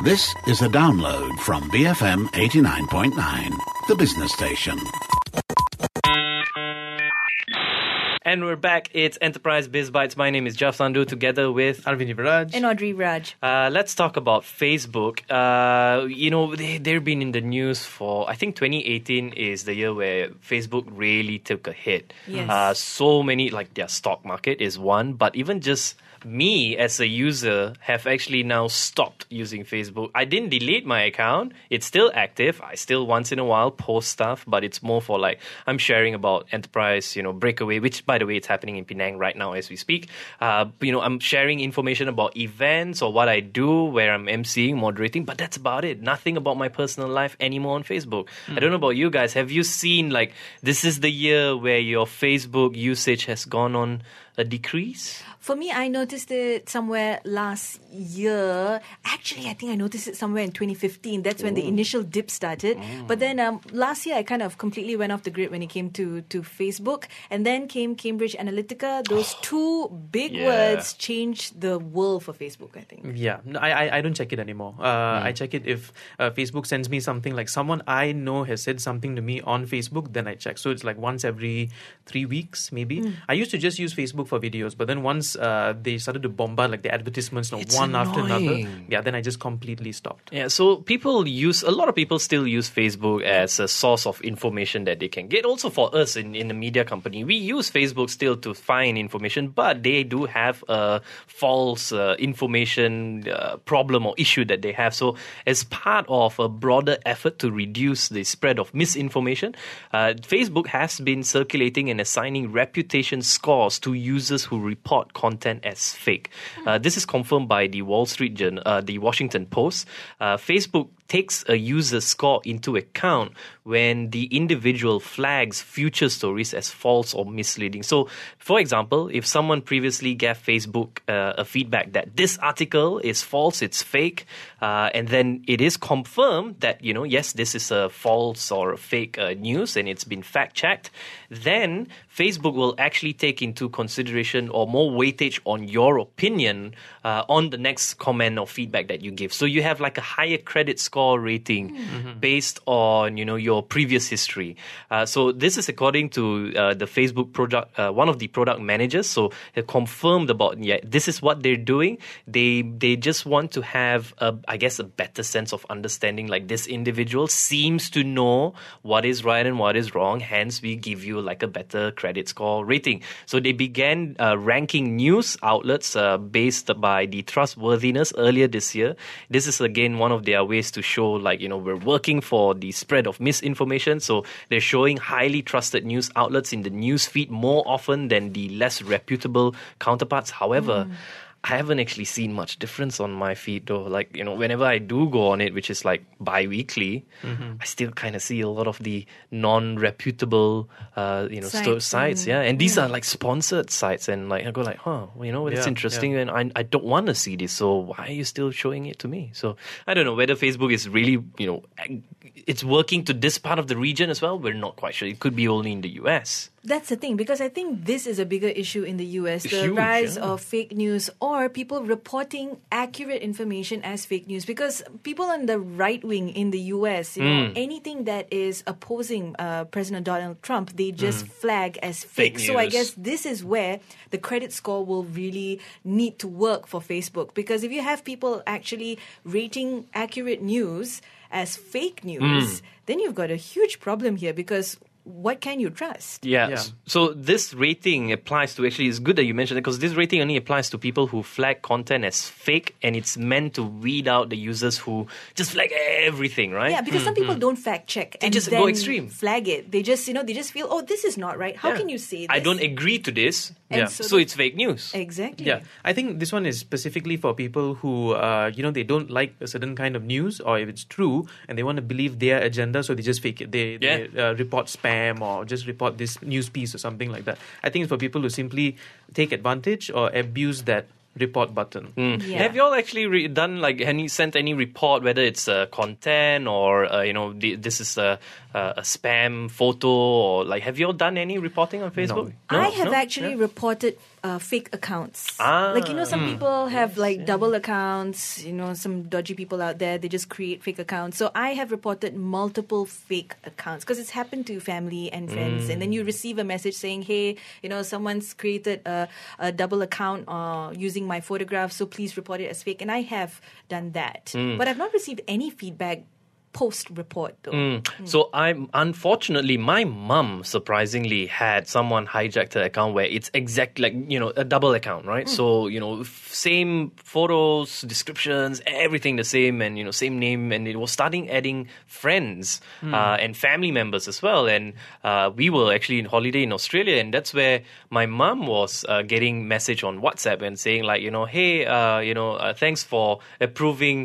This is a download from BFM 89.9, the business station. And we're back. It's Enterprise Biz Bites. My name is Jeff Sandhu, together with Arvind Raj and Audrey Raj. Let's talk about Facebook. They've been in the news for, I think 2018 is the year where Facebook really took a hit. Yes. So many, like their stock market is one, but even just me as a user have actually now stopped using Facebook. I didn't delete my account. It's still active. I still once in a while post stuff, but it's more for like, I'm sharing about Enterprise, Breakaway, which by the way, it's happening in Penang right now as we speak. I'm sharing information about events or what I do, where I'm emceeing, moderating, but that's about it. Nothing about my personal life anymore on Facebook. I don't know about you guys. Have you seen like, this is the year where your Facebook usage has gone on a decrease? For me, I noticed it somewhere last year. Actually, I think I noticed it somewhere in 2015. That's when the initial dip started. But then last year, I kind of completely went off the grid when it came to Facebook. And then came Cambridge Analytica. Those two big words changed the world for Facebook, I think. Yeah, no, I don't check it anymore. I check it if Facebook sends me something, like someone I know has said something to me on Facebook, then I check. So it's like once every 3 weeks, maybe. I used to just use Facebook for videos, but then once they started to bombard like the advertisements one after another, then I just completely stopped. Yeah, so a lot of people still use Facebook as a source of information that they can get. Also for us in the media company, we use Facebook still to find information, but they do have a false information problem or issue that they have. So as part of a broader effort to reduce the spread of misinformation, Facebook has been circulating and assigning reputation scores to users who report content as fake. This is confirmed by the the Washington Post. Facebook takes a user's score into account when the individual flags future stories as false or misleading. So, for example, if someone previously gave Facebook a feedback that this article is false, it's fake, and then it is confirmed that, yes, this is a false or a fake news and it's been fact-checked, then Facebook will actually take into consideration or more weightage on your opinion on the next comment or feedback that you give. So you have like a higher credit score rating based on, your previous history. So this is according to the Facebook product, one of the product managers. So they confirmed about, this is what they're doing. They just want to have, a better sense of understanding, like this individual seems to know what is right and what is wrong. Hence, we give you like a better credit score rating. So they began ranking news outlets based by the trustworthiness earlier this year. This is again one of their ways to show we're working for the spread of misinformation. So they're showing highly trusted news outlets in the news feed more often than the less reputable counterparts. However, I haven't actually seen much difference on my feed though. Whenever I do go on it, which is like bi-weekly, I still kind of see a lot of the non-reputable, sites. Yeah. And these are like sponsored sites. And I go it's interesting. And I don't want to see this. So why are you still showing it to me? So I don't know whether Facebook is really, it's working to this part of the region as well. We're not quite sure. It could be only in the US. That's the thing, because I think this is a bigger issue in the US, the rise of fake news or people reporting accurate information as fake news. Because people on the right wing in the US, anything that is opposing President Donald Trump, they just flag as fake. So I guess this is where the credit score will really need to work for Facebook. Because if you have people actually rating accurate news as fake news, then you've got a huge problem here, because what can you trust? Yeah. So this rating applies to, actually, it's good that you mentioned it, because this rating only applies to people who flag content as fake, and it's meant to weed out the users who just flag everything, right? Yeah, because some people don't fact check and just then go extreme. Flag it. They just, they just feel, this is not right. How can you say this? I don't agree to this. And so it's fake news. Exactly. Yeah, I think this one is specifically for people who, they don't like a certain kind of news, or if it's true and they want to believe their agenda, so they just fake it. They report spam or just report this news piece or something like that. I think it's for people who simply take advantage or abuse that report button. Have you all actually done sent any report, whether it's content or this is a spam photo, or have you all done any reporting on Facebook? I have actually reported fake accounts. Like, some people have double accounts, some dodgy people out there, they just create fake accounts. So I have reported multiple fake accounts because it's happened to family and friends. And then you receive a message saying, hey, someone's created a double account using my photograph, so please report it as fake. And I have done that. But I've not received any feedback post-report though. So unfortunately, my mum surprisingly had someone hijack her account where it's exactly like, a double account, right? So, same photos, descriptions, everything the same and, same name. And it was starting adding friends and family members as well. And we were actually in holiday in Australia, and that's where my mum was getting message on WhatsApp and saying like, hey, thanks for approving,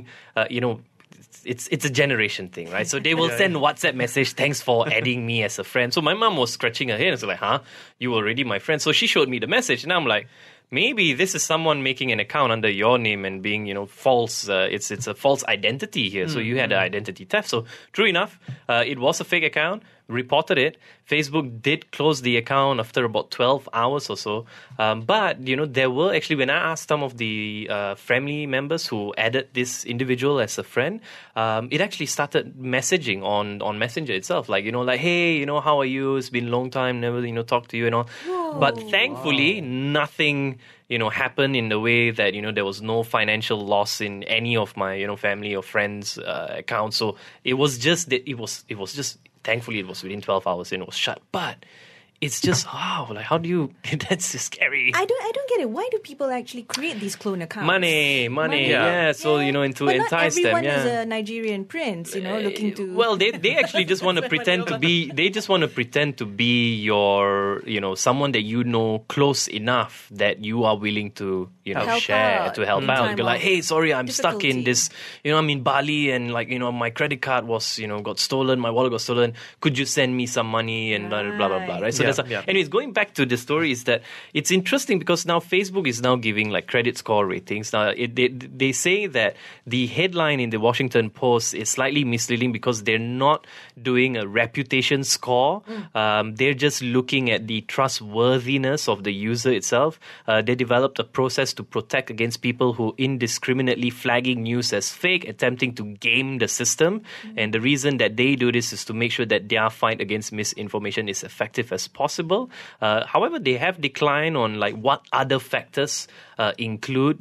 It's a generation thing, right? So they will send WhatsApp message, thanks for adding me as a friend. So my mom was scratching her head and was like, you already my friend. So she showed me the message and I'm like, maybe this is someone making an account under your name and being, false. It's a false identity here. So you had an identity theft. So true enough, it was a fake account. Reported it. Facebook did close the account after about 12 hours or so. But, there were actually, when I asked some of the family members who added this individual as a friend, it actually started messaging on Messenger itself. Like, hey, how are you? It's been a long time, never, talked to you and all. Whoa. But thankfully, nothing, happened in the way that, there was no financial loss in any of my, family or friends' accounts. So it was just that thankfully, it was within 12 hours and it was shut. But it's just, how do you... That's just scary. I don't get it. Why do people actually create these clone accounts? Money. Yeah. So, to entice them. But not everyone is a Nigerian prince, looking to... Well, they actually just want to pretend to be... They just want to pretend to be your, someone that close enough that you are willing to, share, to help out. You're like, hey, sorry, I'm stuck in this... I'm in Bali and my credit card was, got stolen, my wallet got stolen. Could you send me some money and blah, blah, blah, blah, right? So anyways, going back to the story is that it's interesting because now Facebook is now giving credit score ratings. Now they say that the headline in the Washington Post is slightly misleading because they're not doing a reputation score. They're just looking at the trustworthiness of the user itself. They developed a process to protect against people who indiscriminately flagging news as fake, attempting to game the system. And the reason that they do this is to make sure that their fight against misinformation is effective as possible. However, they have declined on what other factors include.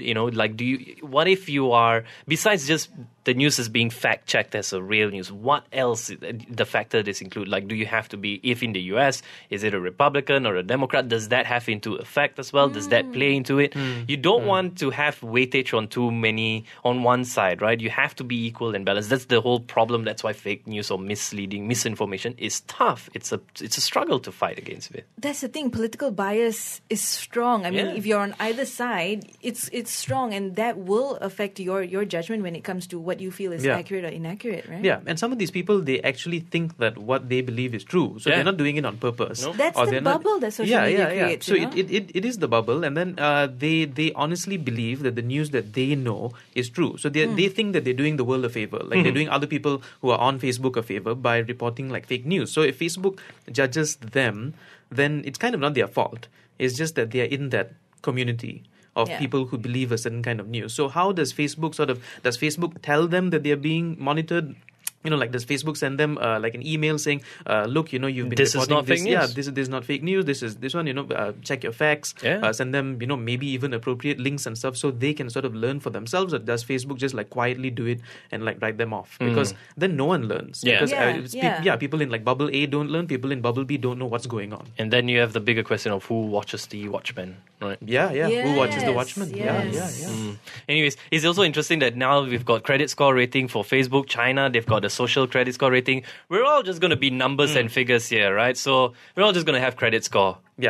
What if you are, besides just the news is being fact-checked as a real news, what else the factor this include? Like, do you have to be, if in the US, is it a Republican or a Democrat? Does that have into effect as well? Does that play into it? You don't want to have weightage on too many on one side, right? You have to be equal and balanced. That's the whole problem. That's why fake news or misinformation is tough. It's a struggle to fight against it. That's the thing. Political bias is strong. I mean, if you're on either side, it's strong, and that will affect your judgment when it comes to what you feel is accurate or inaccurate, right? Yeah, and some of these people, they actually think that what they believe is true. So they're not doing it on purpose. No. That's the bubble that social media creates. So it is the bubble, and then they honestly believe that the news that they know is true. So they think that they're doing the world a favor. Like they're doing other people who are on Facebook a favor by reporting fake news. So if Facebook judges them, then it's kind of not their fault. It's just that they are in that community of people who believe a certain kind of news. So how does Facebook does Facebook tell them that they're being monitored? Does Facebook send them an email saying, look, you've been this reporting is not fake news. Yeah, this is not fake news. This is this one, check your facts. Send them, maybe even appropriate links and stuff so they can sort of learn for themselves. Or does Facebook just quietly do it and write them off? Because then no one learns. Because people in Bubble A don't learn. People in Bubble B don't know what's going on. And then you have the bigger question of who watches the Watchmen, right? Who watches the Watchmen? Yes. Anyways, it's also interesting that now we've got credit score rating for Facebook. China, they've got the social credit score rating. We're all just going to be numbers and figures here, right? So we're all just going to have credit score. Yeah,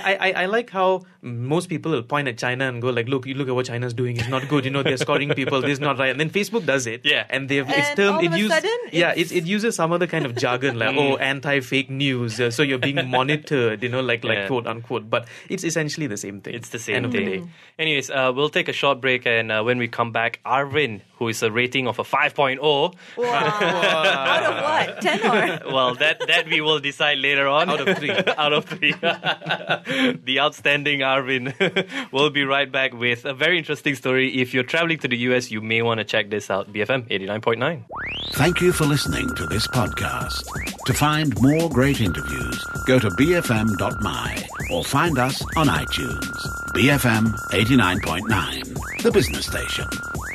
I like how most people will point at China and go look at what China's doing. It's not good. They're scoring people. This is not right. And then Facebook does it. Yeah, and it uses some other kind of jargon anti-fake news. So you're being monitored. Quote unquote. But it's essentially the same thing. It's the same thing. Anyways, we'll take a short break, and when we come back, Arvin, who is a rating of a 5.0. Wow. Out of what? 10 or? Well, that we will decide later on. Out of 3. Out of 3. The outstanding Arvin. We'll be right back with a very interesting story. If you're traveling to the US, you may want to check this out. BFM 89.9. Thank you for listening to this podcast. To find more great interviews, go to bfm.my or find us on iTunes. BFM 89.9, the business station.